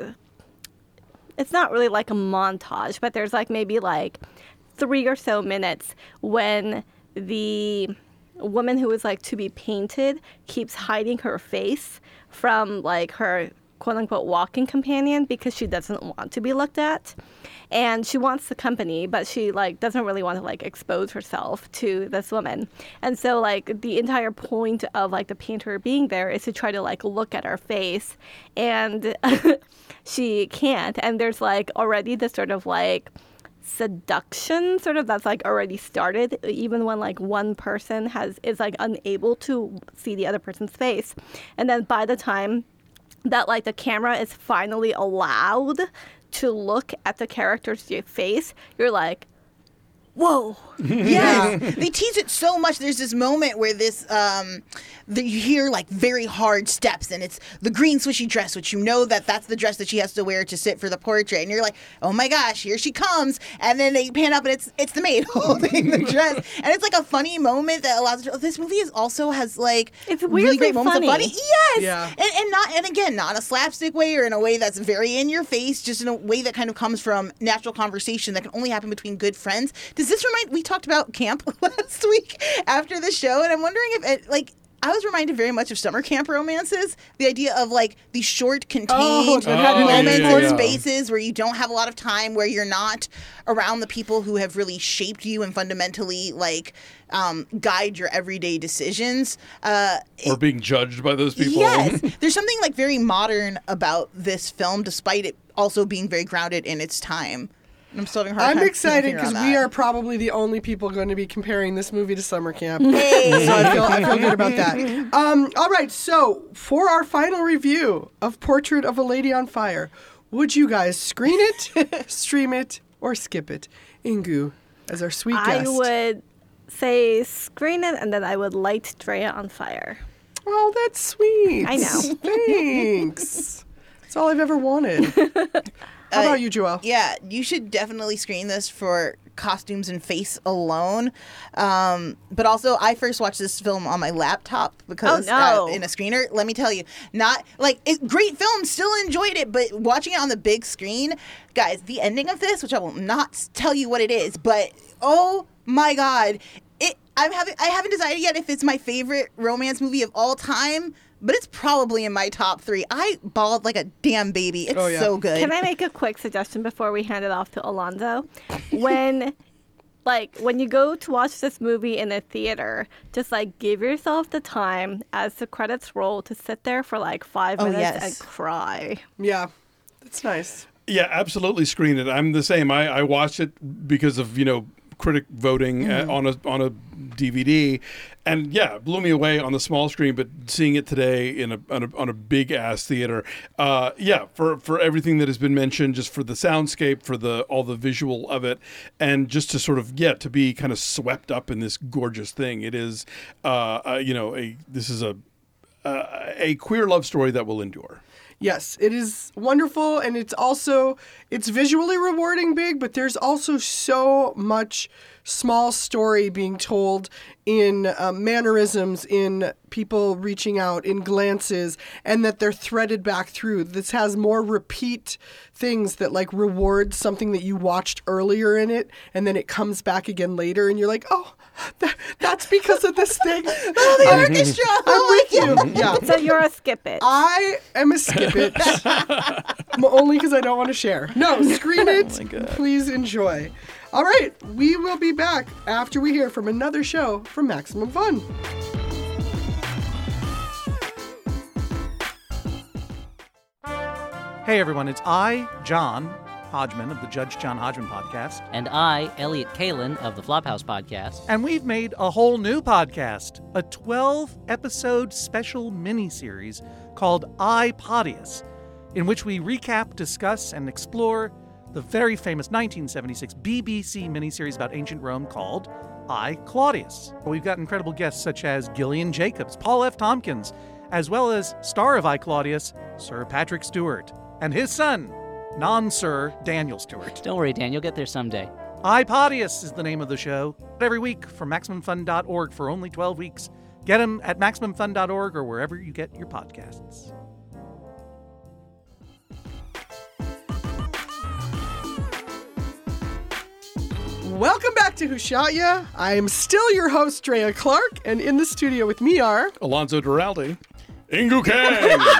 it's not really like a montage, but there's like maybe like 3 or so minutes when the woman who is like to be painted keeps hiding her face from like her quote-unquote walking companion because she doesn't want to be looked at, and she wants the company, but she like doesn't really want to like expose herself to this woman. And so like the entire point of like the painter being there is to try to like look at her face, and she can't. And there's like already this sort of like seduction sort of that's like already started, even when like one person is like unable to see the other person's face. And then by the time that like the camera is finally allowed to look at the character's face, you're like, whoa. Yeah, they tease it so much. There's this moment where you hear like very hard steps, and it's the green swishy dress, which you know that's the dress that she has to wear to sit for the portrait. And you're like, oh my gosh, here she comes. And then they pan up, and it's the maid holding the dress. And it's like a funny moment that allows. This movie has like it's really great moments funny. of funny. Yes, Yeah. and again, not in a slapstick way or in a way that's very in your face, just in a way that kind of comes from natural conversation that can only happen between good friends. Does this remind? We talked about camp last week after the show, and I'm wondering if I was reminded very much of summer camp romances. The idea of like these short, contained moments or spaces where you don't have a lot of time, where you're not around the people who have really shaped you and fundamentally like guide your everyday decisions. Or being judged by those people. Yes. There's something like very modern about this film, despite it also being very grounded in its time. I'm still having a hard time excited because we are probably the only people going to be comparing this movie to summer camp. Hey. So I feel good about that. All right, so for our final review of Portrait of a Lady on Fire, would you guys screen it, stream it, or skip it? Ingu, as our sweet guest. I would say screen it, and then I would light Drea on fire. Oh, that's sweet. I know. Thanks. That's all I've ever wanted. How about you, Joelle? Yeah, you should definitely screen this for costumes and face alone. But also, I first watched this film on my laptop because in a screener. Let me tell you, great film, still enjoyed it, but watching it on the big screen, guys, the ending of this, which I will not tell you what it is, but oh my God, I haven't decided yet if it's my favorite romance movie of all time. But it's probably in my top 3. I bawled like a damn baby. It's so good. Can I make a quick suggestion before we hand it off to Alonzo? When you go to watch this movie in a theater, just like give yourself the time as the credits roll to sit there for like 5 minutes and cry. Yeah, that's nice. Yeah, absolutely screen it. I'm the same. I watched it because of, critic voting on a DVD, and it blew me away on the small screen. But seeing it today on a big ass theater, for everything that has been mentioned, just for the soundscape, for all the visual of it, and just to sort of to be kind of swept up in this gorgeous thing. It is, this is a queer love story that will endure. Yes, it is wonderful, and it's visually rewarding big, but there's also so much small story being told in mannerisms, in people reaching out, in glances, and that they're threaded back through. This has more repeat things that like reward something that you watched earlier in it, and then it comes back again later, and you're like, oh, that's because of this thing. The orchestra. I'm with you. Yeah. So you're a skip it. I am a skip it. Only because I don't want to share. No, screen it. Please enjoy. All right, we will be back after we hear from another show from Maximum Fun. Hey everyone, it's I, John Hodgman of the Judge John Hodgman podcast. And I, Elliot Kalin of the Flophouse podcast. And we've made a whole new podcast, a 12-episode special miniseries called I, Podius, in which we recap, discuss, and explore the very famous 1976 BBC miniseries about ancient Rome called I, Claudius. We've got incredible guests such as Gillian Jacobs, Paul F. Tompkins, as well as star of I, Claudius, Sir Patrick Stewart, and his son, non-Sir Daniel Stewart. Don't worry, Dan, you'll get there someday. I, Podius is the name of the show. Every week from MaximumFun.org for only 12 weeks. Get them at MaximumFun.org or wherever you get your podcasts. Welcome back to Who Shot Ya? I am still your host, Drea Clark, and in the studio with me are... Alonzo Duralde. Ingu Kang!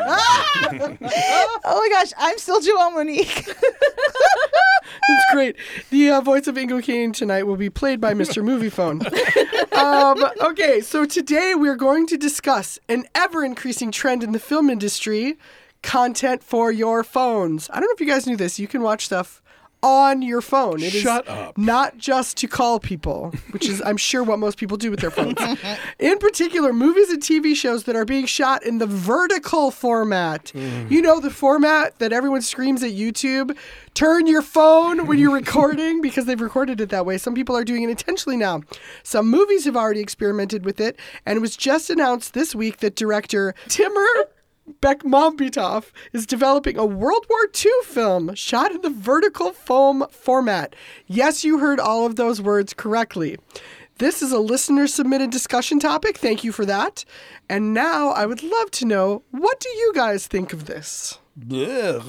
Oh my gosh, I'm still Joelle Monique. It's great. The voice of Ingu Kang tonight will be played by Mr. Movie Phone. Okay, so today we're going to discuss an ever-increasing trend in the film industry, content for your phones. I don't know if you guys knew this. You can watch stuff on your phone. It is Shut up. not just to call people, which is, I'm sure, what most people do with their phones. In particular, movies and TV shows that are being shot in the vertical format. You know, the format that everyone screams at YouTube. Turn your phone when you're recording because they've recorded it that way. Some people are doing it intentionally now. Some movies have already experimented with it, and it was just announced this week that director Timur Bekmambetov is developing a World War II film shot in the vertical foam format. Yes, you heard all of those words correctly. This is a listener-submitted discussion topic. Thank you for that. And now I would love to know, what do you guys think of this? Good.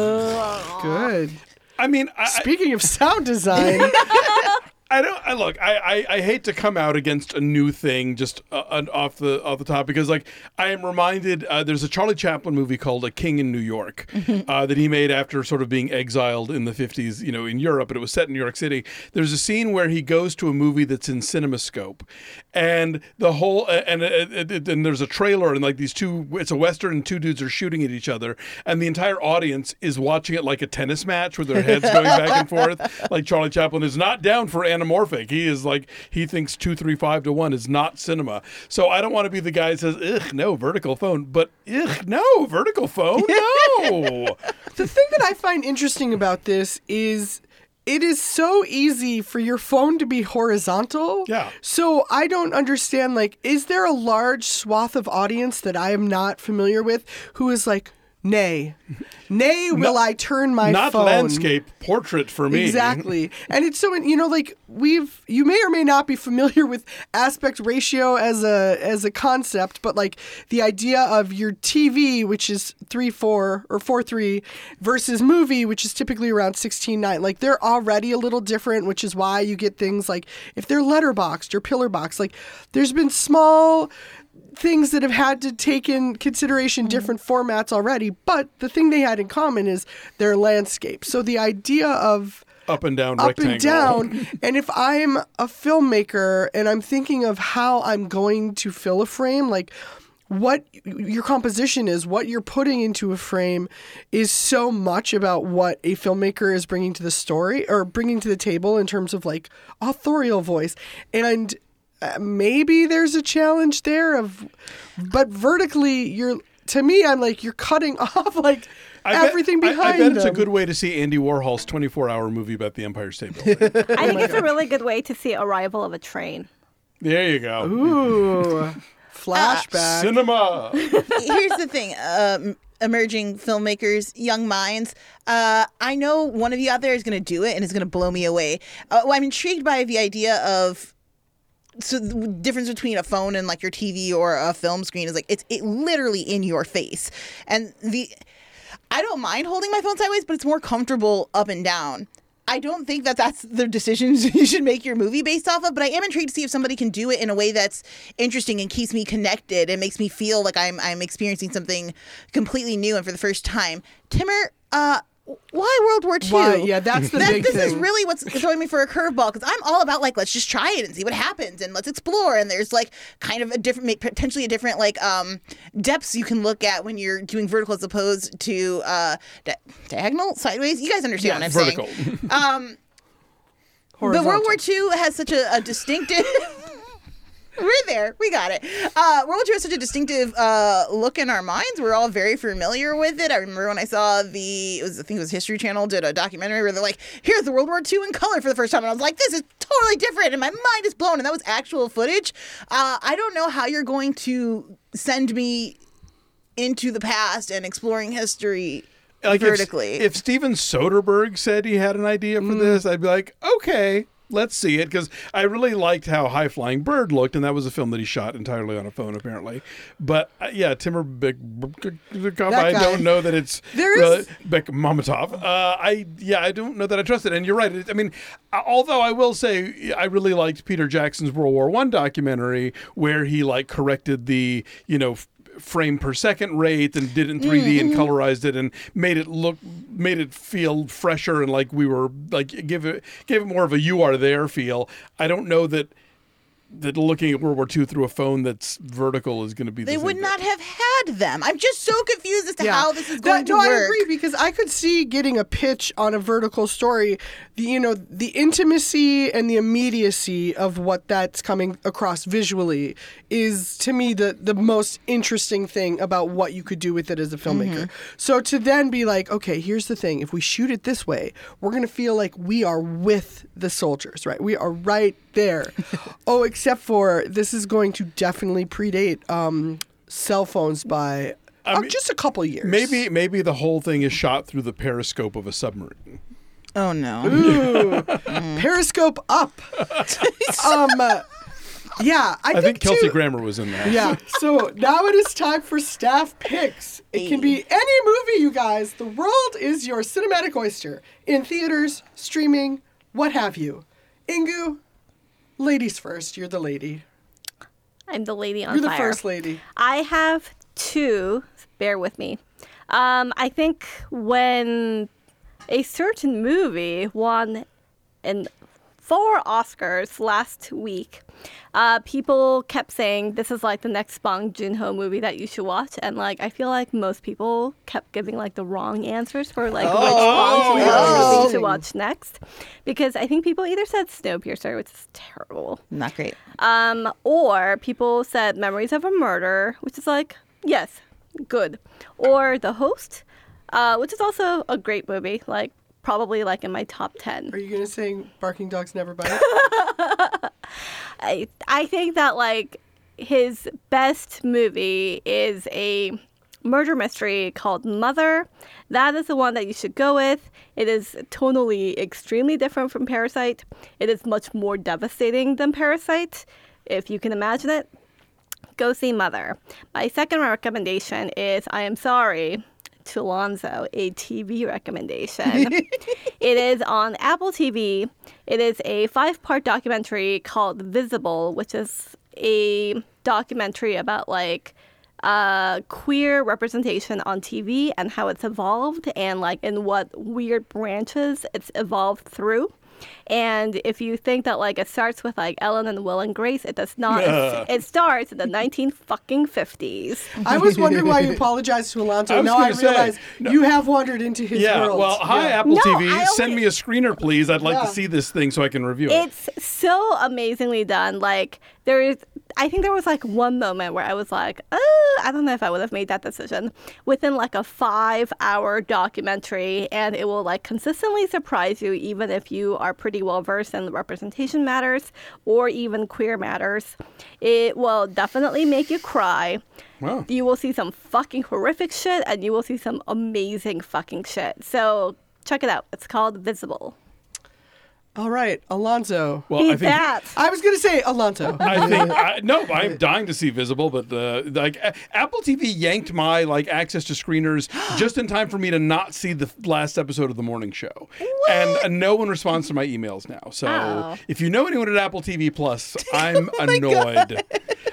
I mean, speaking of sound design, I hate to come out against a new thing just off the top because like I am reminded there's a Charlie Chaplin movie called A King in New York that he made after sort of being exiled in the 50s, in Europe, but it was set in New York City. There's a scene where he goes to a movie that's in CinemaScope, and the whole and there's a trailer and like it's a Western and two dudes are shooting at each other, and the entire audience is watching it like a tennis match with their heads going back and forth. Like Charlie Chaplin is not down for anamorphic. He is like, he thinks 2, 3, 5 to 1 is not cinema. So I don't want to be the guy that says, ugh, no, vertical phone. But, ugh, no, vertical phone, no. The thing that I find interesting about this is it is so easy for your phone to be horizontal. Yeah. So I don't understand, like, is there a large swath of audience that I am not familiar with who is like, Nay, will I turn my phone. Not landscape, portrait for me. Exactly. And it's so, like you may or may not be familiar with aspect ratio as a concept, but like the idea of your TV, which is 3:4 or 4:3 versus movie, which is typically around 16:9. Like they're already a little different, which is why you get things like if they're letterboxed or pillar box, like there's been small things that have had to take in consideration different formats already, but the thing they had in common is their landscape. So the idea of up and down, and if I'm a filmmaker and I'm thinking of how I'm going to fill a frame, like what your composition is, what you're putting into a frame is so much about what a filmmaker is bringing to the story or bringing to the table in terms of like authorial voice. And maybe there's a challenge there but vertically to me, I'm like, you're cutting off like everything behind I bet it's a them. good way to see Andy Warhol's 24-hour movie about the Empire State Building. I think it's a really good way to see Arrival of a Train. There you go. Ooh, flashback. Cinema. Here's the thing. Emerging filmmakers, young minds. I know one of you out there is going to do it and it's going to blow me away. I'm intrigued by the idea of the difference between a phone and like your TV or a film screen is like it's literally in your face. And I don't mind holding my phone sideways, but it's more comfortable up and down. I don't think that's the decisions you should make your movie based off of, but I am intrigued to see if somebody can do it in a way that's interesting and keeps me connected and makes me feel like I'm experiencing something completely new and for the first time. Timur, why World War II? Why? Yeah, that's the big thing. This is really what's throwing me for a curveball because I'm all about like let's just try it and see what happens and let's explore. And there's like kind of potentially a different like depths you can look at when you're doing vertical as opposed to diagonal, sideways. You guys understand what I'm vertical. saying? But World War II has such a distinctive. We're there. We got it. World War II has such a distinctive look in our minds. We're all very familiar with it. I remember when I saw I think it was History Channel did a documentary where they're like, here's the World War II in color for the first time. And I was like, this is totally different. And my mind is blown. And that was actual footage. I don't know how you're going to send me into the past and exploring history like vertically. If Steven Soderbergh said he had an idea for this, I'd be like, okay. Let's see it, because I really liked how High Flying Bird looked, and that was a film that he shot entirely on a phone, apparently. But yeah, Timur Bekmambetov, I don't know that it's Bekmambetov. I don't know that I trust it. And you're right. I mean, although I will say I really liked Peter Jackson's World War I documentary, where he like corrected the frame per second rate and did it in 3D and colorized it and made it feel fresher and like we were like give it more of a you are there feel. I don't know that that looking at World War II through a phone that's vertical is going to be. They the would same not thing. have had them. I'm just so confused as to how this is going to no, work. I agree because I could see getting a pitch on a vertical story. The intimacy and the immediacy of what that's coming across visually is to me the most interesting thing about what you could do with it as a filmmaker. So to then be like, okay, here's the thing: if we shoot it this way, we're going to feel like we are with the soldiers, right? We are right there. Oh, except for this is going to definitely predate cell phones by just a couple years. Maybe the whole thing is shot through the periscope of a submarine. Oh no! Ooh, periscope up. Yeah, I think Kelsey too, Grammer was in that. Yeah. So now it is time for staff picks. It can be any movie, you guys. The world is your cinematic oyster. In theaters, streaming, what have you. Ingu, ladies first. You're the lady. I'm the lady on You're the fire. first lady. I have two. Bear with me. I think when a certain movie won 4 Oscars last week, people kept saying this is like the next Bong Joon-ho movie that you should watch, and like I feel like most people kept giving like the wrong answers for like which Bong Joon-ho movie to watch next, because I think people either said Snowpiercer, which is terrible, Not great. or people said Memories of a Murder, which is like yes, good, or The Host, which is also a great movie, like probably like in my top 10. Are you going to say Barking Dogs Never Bite? I think that like his best movie is a murder mystery called Mother. That is the one that you should go with. It is tonally extremely different from Parasite. It is much more devastating than Parasite, if you can imagine it. Go see Mother. My second recommendation is I Am Sorry to Alonzo, a TV recommendation. It is on Apple TV. It is a 5-part documentary called Visible, which is a documentary about like queer representation on TV and how it's evolved and like in what weird branches it's evolved through. And if you think that like it starts with like Ellen and Will and Grace, it does not. It starts in the 1950s. I was wondering why you apologized to Alonzo. Now I realize you have wandered into his world. Well, hi, Apple No, TV. Send me a screener, please. I'd like to see this thing so I can review it. It's so amazingly done. Like I think there was like one moment where I was like, I don't know if I would have made that decision within like a 5-hour documentary, and it will like consistently surprise you, even if you are pretty well versed in representation matters or even queer matters. It will definitely make you cry. Wow. You will see some fucking horrific shit, and you will see some amazing fucking shit. So check it out. It's called Visible. All right, Alonzo. Well, I think I was going to say Alonzo. I'm dying to see Visible, but Apple TV yanked my like access to screeners just in time for me to not see the last episode of The Morning Show. And no one responds to my emails now. So if you know anyone at Apple TV Plus, I'm annoyed.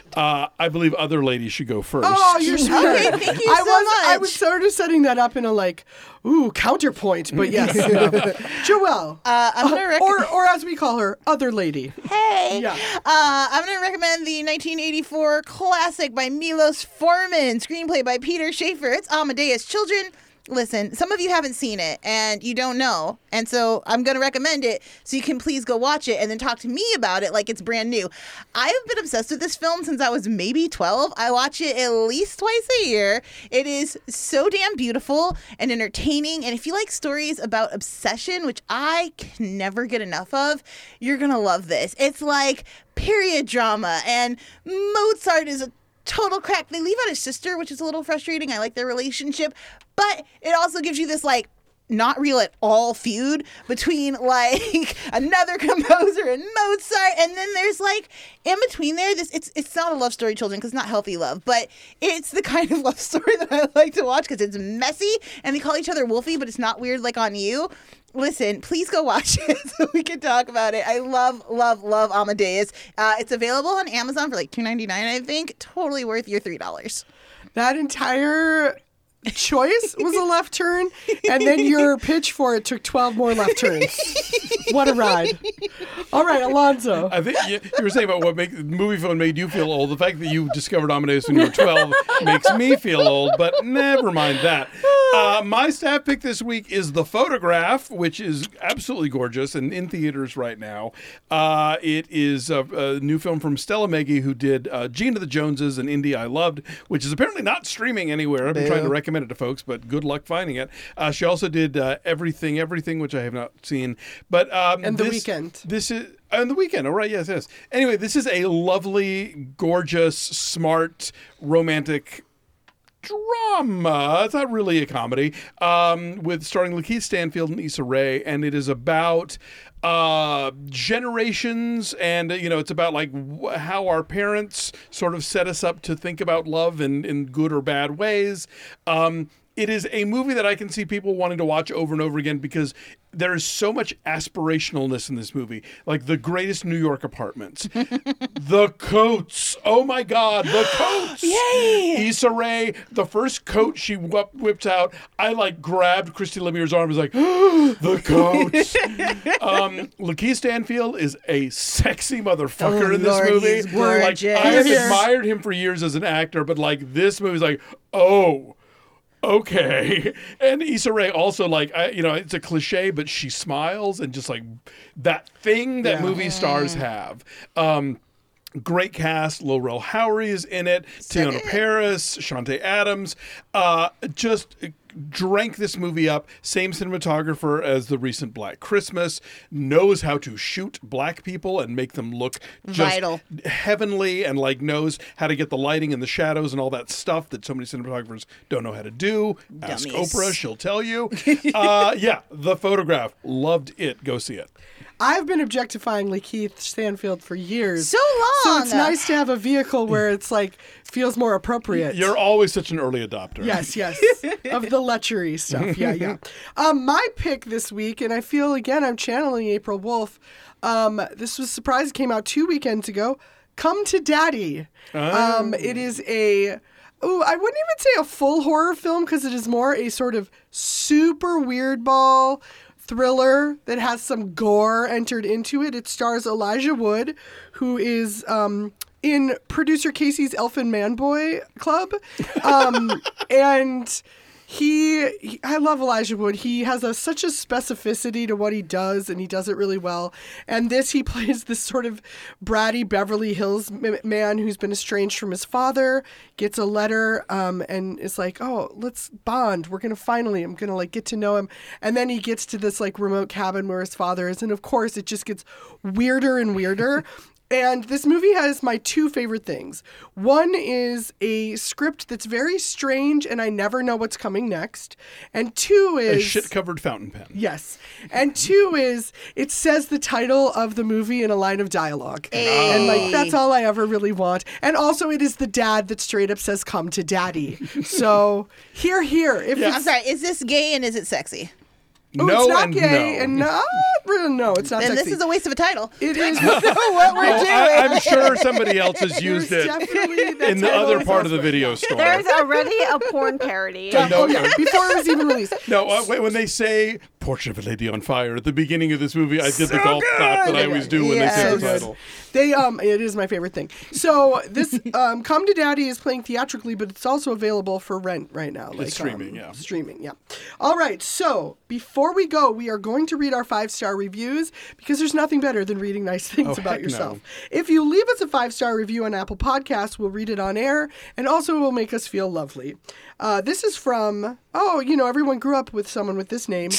I believe other ladies should go first. Oh, you're smart. Okay, thank you so much. I was sort of setting that up in a like, counterpoint, but yes. Joelle. I'm gonna or as we call her, other lady. Hey. Yeah. I'm going to recommend the 1984 classic by Milos Forman, screenplay by Peter Schaefer. It's Amadeus Children. Listen, some of you haven't seen it and you don't know. And so I'm going to recommend it so you can please go watch it and then talk to me about it like it's brand new. I've been obsessed with this film since I was maybe 12. I watch it at least twice a year. It is so damn beautiful and entertaining. And if you like stories about obsession, which I can never get enough of, you're going to love this. It's like period drama, and Mozart is a total crack. They leave out his sister, which is a little frustrating. I like their relationship, but it also gives you this like not real at all feud between like another composer and Mozart, and then there's like in between there this it's not a love story, children, because it's not healthy love, but it's the kind of love story that I like to watch because it's messy and they call each other Wolfie, but it's not weird like on You. Listen, please go watch it so we can talk about it. I love, love, love Amadeus. It's available on Amazon for like $2.99, I think. Totally worth your $3. That entire choice was a left turn, and then your pitch for it took 12 more left turns. What a ride. All right, Alonzo. I think you were saying about what movie phone made you feel old. The fact that you discovered Amadeus when you were 12 makes me feel old, but never mind that. My staff pick this week is The Photograph, which is absolutely gorgeous and in theaters right now. It is a new film from Stella Meggy, who did Gina the Joneses and Indie I Loved, which is apparently not streaming anywhere. I've been trying to recommend it to folks, but good luck finding it. She also did Everything, which I have not seen. But And The Weekend. This is on The Weekend. Oh, right. Yes. Anyway, this is a lovely, gorgeous, smart, romantic drama. It's not really a comedy. With starring Lakeith Stanfield and Issa Rae, and it is about generations, and it's about like how our parents sort of set us up to think about love in good or bad ways. It is a movie that I can see people wanting to watch over and over again because there is so much aspirationalness in this movie. Like the greatest New York apartments. The coats. Oh my God, the coats. Yay! Issa Rae, the first coat she whipped out, I like grabbed Christy Lemire's arm and was like, the coats. Lakeith Stanfield is a sexy motherfucker in this Lord, movie. he's gorgeous. Like, I have admired him for years as an actor, but like this movie's like, oh, okay. And Issa Rae also, like, it's a cliche, but she smiles and just like that thing that movie stars have. Great cast. Laurel Howery is in it. Teyonah Parris, Shantae Adams. Just drank this movie up. Same cinematographer as the recent Black Christmas. Knows how to shoot black people and make them look just vital, heavenly, and like knows how to get the lighting and the shadows and all that stuff that so many cinematographers don't know how to do. Dummies. Ask Oprah, she'll tell you. The Photograph. Loved it. Go see it. I've been objectifying Lakeith Stanfield for years. So long. So it's nice to have a vehicle where it's like feels more appropriate. You're always such an early adopter. Yes. Of the lechery stuff. Yeah. My pick this week, and I feel again I'm channeling April Wolf. This was a surprise. It came out 2 weekends ago. Come to Daddy. It is I wouldn't even say a full horror film because it is more a sort of super weird ball thriller that has some gore entered into it. It stars Elijah Wood, who is in producer Casey's Elfin Man Boy Club. And I love Elijah Wood. He has such a specificity to what he does, and he does it really well. And he plays this sort of bratty Beverly Hills man who's been estranged from his father, gets a letter, and is like, oh, let's bond. I'm going to like get to know him. And then he gets to this like remote cabin where his father is. And of course, it just gets weirder and weirder. And this movie has my 2 favorite things. One is a script that's very strange and I never know what's coming next. And 2 is... a shit-covered fountain pen. Yes. And 2 is it says the title of the movie in a line of dialogue. Hey. And like that's all I ever really want. And also it is the dad that straight up says, come to daddy. So, here. I'm sorry, is this gay and is it sexy? Ooh, No it's not and gay, no. and no, it's not Then sexy. this is a waste of a title. It is. What we're doing. I'm sure somebody else has used There's it definitely that in the title other is part of the elsewhere. video store. There's already a porn parody. No, Before it was even released. No, when they say Portrait of a Lady on Fire at the beginning of this movie, I did the golf clap that I always do when they say the title. It is my favorite thing. So this Come to Daddy is playing theatrically, but it's also available for rent right now. It's streaming, yeah. Streaming, yeah. All right, so before we go, we are going to read our 5-star reviews because there's nothing better than reading nice things about heck yourself. no. If you leave us a 5-star review on Apple Podcasts, we'll read it on air, and also it will make us feel lovely. This is from, everyone grew up with someone with this name,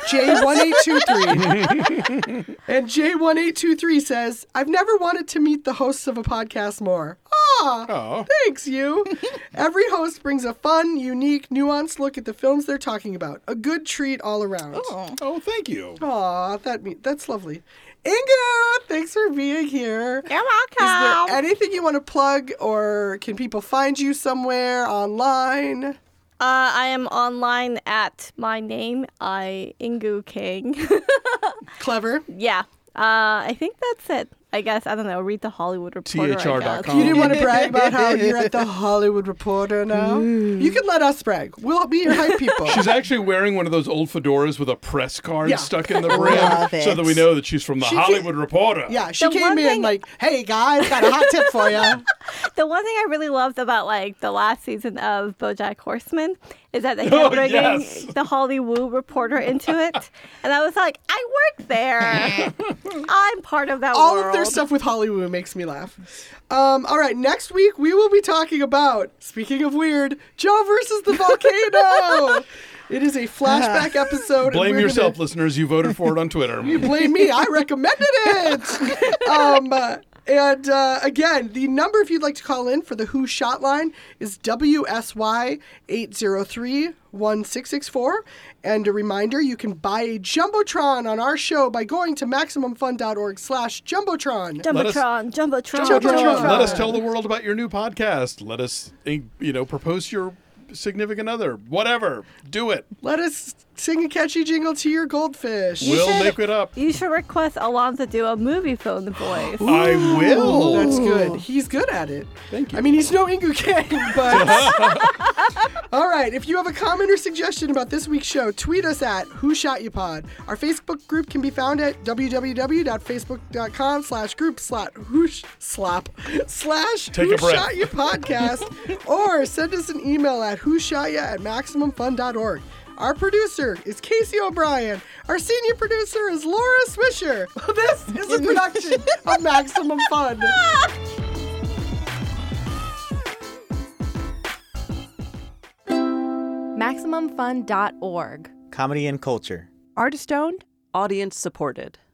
J1823. And J1823 says, I've never wanted to meet the hosts of a podcast more. Oh. Thanks, you. Every host brings a fun, unique, nuanced look at the films they're talking about. A good treat all around. Oh, thank you. Aw, that's lovely. Inga, thanks for being here. You're Is welcome. there anything you want to plug, or can people find you somewhere online? I am online at my name, Ingu King. Clever. Yeah. I think that's it. I guess, I don't know, read the Hollywood Reporter. THR.com. You didn't want to brag about how you're at the Hollywood Reporter now? You can let us brag. We'll be your hype people. She's actually wearing one of those old fedoras with a press card stuck in the brim Love so it. that we know that she's from the Hollywood Reporter. Yeah, she came in like, hey guys, got a hot tip for you. The one thing I really loved about like the last season of BoJack Horseman is that they kept bringing the Hollywood Reporter into it, and I was like, I work there. I'm part of that All world. of their stuff with Hollywood makes me laugh. All right, next week we will be talking about, speaking of weird, Joe versus the volcano. It is a flashback episode. and Blame we're yourself, gonna- listeners. You voted for it on Twitter. You blame me. I recommended it. And again, the number if you'd like to call in for the Who Shot line is WSY 803-1664. And a reminder, you can buy a Jumbotron on our show by going to MaximumFun.org/Jumbotron. Jumbotron. Let us tell the world about your new podcast. Let us, propose your significant other. Whatever. Do it. Let us sing a catchy jingle to your goldfish. We'll make it up. You should request Alon to do a movie phone voice. I will. That's good. He's good at it. Thank you. I mean, he's no Ingu Kang, but... All right, if you have a comment or suggestion about this week's show, tweet us at Who Shot You Pod. Our Facebook group can be found at Take a breath. www.facebook.com/group/Who-Shot-You-Podcast, or send us an email at whoshotya@maximumfun.org. Our producer is Casey O'Brien. Our senior producer is Laura Swisher. This is a production of Maximum Fun. MaximumFun.org. Comedy and culture. Artist owned. Audience supported.